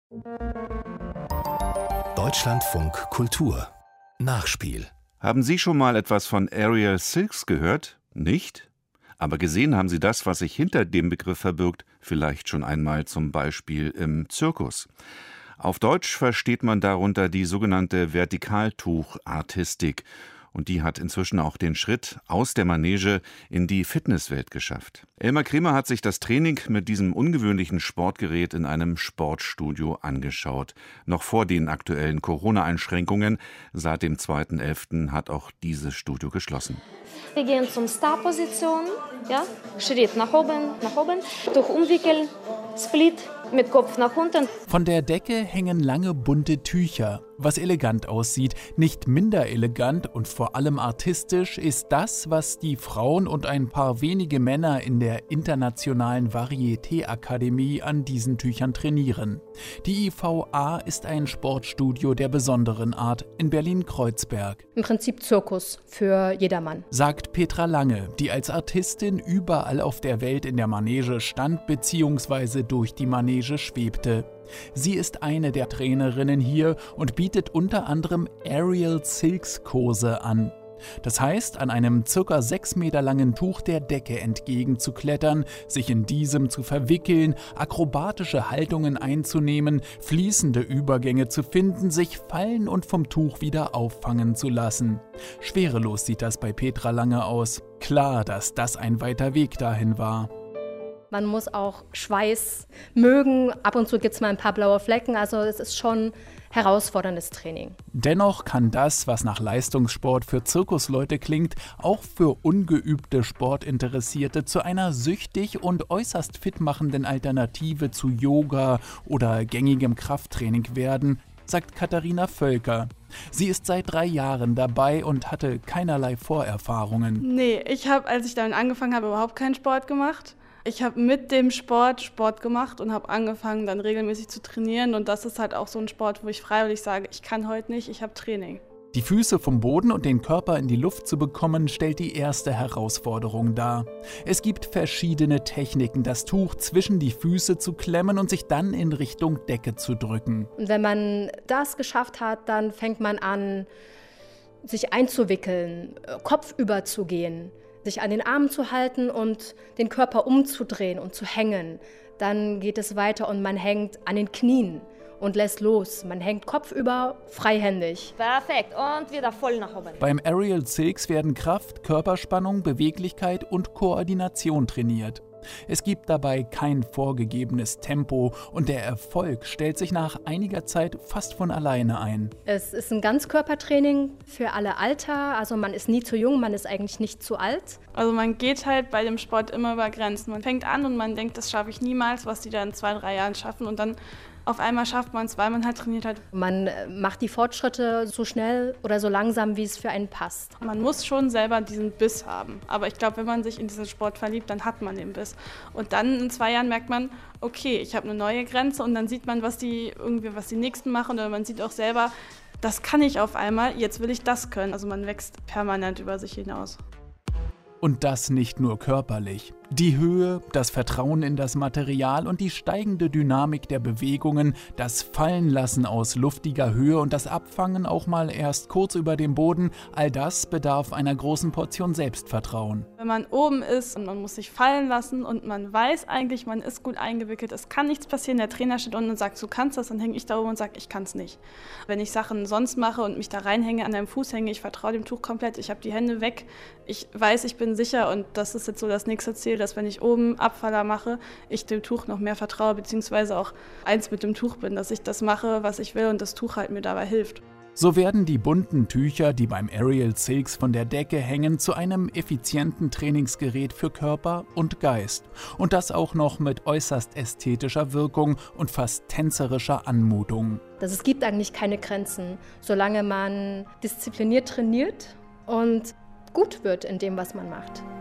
Deutschlandfunk Kultur Nachspiel. Haben Sie schon mal etwas von Aerial Silks gehört? Nicht? Aber gesehen haben Sie das, was sich hinter dem Begriff verbirgt, vielleicht schon einmal zum Beispiel im Zirkus. Auf Deutsch versteht man darunter die sogenannte Vertikaltuchartistik. Und die hat inzwischen auch den Schritt aus der Manege in die Fitnesswelt geschafft. Elmar Kremer hat sich das Training mit diesem ungewöhnlichen Sportgerät in einem Sportstudio angeschaut. Noch vor den aktuellen Corona-Einschränkungen. Seit dem 2.11. hat auch dieses Studio geschlossen. Wir gehen zum Star-Position, ja? Schritt nach oben, durch Umwickeln, Split mit Kopf nach unten. Von der Decke hängen lange bunte Tücher. Was elegant aussieht, nicht minder elegant und vor allem artistisch ist das, was die Frauen und ein paar wenige Männer in der Internationalen Varieté-Akademie an diesen Tüchern trainieren. Die IVA ist ein Sportstudio der besonderen Art in Berlin-Kreuzberg. Im Prinzip Zirkus für jedermann. Sagt Petra Lange, die als Artistin überall auf der Welt in der Manege stand bzw. durch die Manege schwebte. Sie ist eine der Trainerinnen hier und bietet unter anderem Aerial Silks Kurse an. Das heißt, an einem ca. 6 Meter langen Tuch der Decke entgegenzuklettern, sich in diesem zu verwickeln, akrobatische Haltungen einzunehmen, fließende Übergänge zu finden, sich fallen und vom Tuch wieder auffangen zu lassen. Schwerelos sieht das bei Petra Lange aus. Klar, dass das ein weiter Weg dahin war. Man muss auch Schweiß mögen. Ab und zu gibt es mal ein paar blaue Flecken. Also es ist schon herausforderndes Training. Dennoch kann das, was nach Leistungssport für Zirkusleute klingt, auch für ungeübte Sportinteressierte zu einer süchtig und äußerst fitmachenden Alternative zu Yoga oder gängigem Krafttraining werden, sagt Katharina Völker. Sie ist seit 3 Jahren dabei und hatte keinerlei Vorerfahrungen. Nee, als ich damit angefangen habe, überhaupt keinen Sport gemacht. Ich habe mit dem Sport gemacht und habe angefangen, dann regelmäßig zu trainieren. Und das ist halt auch so ein Sport, wo ich freiwillig sage, ich kann heute nicht, ich habe Training. Die Füße vom Boden und den Körper in die Luft zu bekommen, stellt die erste Herausforderung dar. Es gibt verschiedene Techniken, das Tuch zwischen die Füße zu klemmen und sich dann in Richtung Decke zu drücken. Und wenn man das geschafft hat, dann fängt man an, sich einzuwickeln, kopfüber zu gehen, sich an den Armen zu halten und den Körper umzudrehen und zu hängen. Dann geht es weiter und man hängt an den Knien und lässt los. Man hängt kopfüber, freihändig. Perfekt, und wieder voll nach oben. Beim Aerial Silks werden Kraft, Körperspannung, Beweglichkeit und Koordination trainiert. Es gibt dabei kein vorgegebenes Tempo und der Erfolg stellt sich nach einiger Zeit fast von alleine ein. Es ist ein Ganzkörpertraining für alle Alter, also man ist nie zu jung, man ist eigentlich nicht zu alt. Also man geht halt bei dem Sport immer über Grenzen. Man fängt an und man denkt, das schaffe ich niemals, was die da in 2, 3 Jahren schaffen und dann auf einmal schafft man es, weil man halt trainiert hat. Man macht die Fortschritte so schnell oder so langsam, wie es für einen passt. Man muss schon selber diesen Biss haben. Aber ich glaube, wenn man sich in diesen Sport verliebt, dann hat man den Biss. Und dann in 2 Jahren merkt man, okay, ich habe eine neue Grenze und dann sieht man, was die Nächsten machen oder man sieht auch selber, das kann ich auf einmal, jetzt will ich das können. Also man wächst permanent über sich hinaus. Und das nicht nur körperlich. Die Höhe, das Vertrauen in das Material und die steigende Dynamik der Bewegungen, das Fallenlassen aus luftiger Höhe und das Abfangen auch mal erst kurz über dem Boden, all das bedarf einer großen Portion Selbstvertrauen. Wenn man oben ist und man muss sich fallen lassen und man weiß eigentlich, man ist gut eingewickelt, es kann nichts passieren, der Trainer steht unten und sagt, du kannst das, dann hänge ich da oben und sage, ich kann es nicht. Wenn ich Sachen sonst mache und mich da reinhänge, an einem Fuß hänge, ich vertraue dem Tuch komplett, ich habe die Hände weg, ich weiß, ich bin sicher und das ist jetzt so das nächste Ziel, dass wenn ich oben Abfaller mache, ich dem Tuch noch mehr vertraue, beziehungsweise auch eins mit dem Tuch bin, dass ich das mache, was ich will und das Tuch halt mir dabei hilft. So werden die bunten Tücher, die beim Aerial Silks von der Decke hängen, zu einem effizienten Trainingsgerät für Körper und Geist. Und das auch noch mit äußerst ästhetischer Wirkung und fast tänzerischer Anmutung. Es gibt eigentlich keine Grenzen, solange man diszipliniert trainiert und gut wird in dem, was man macht.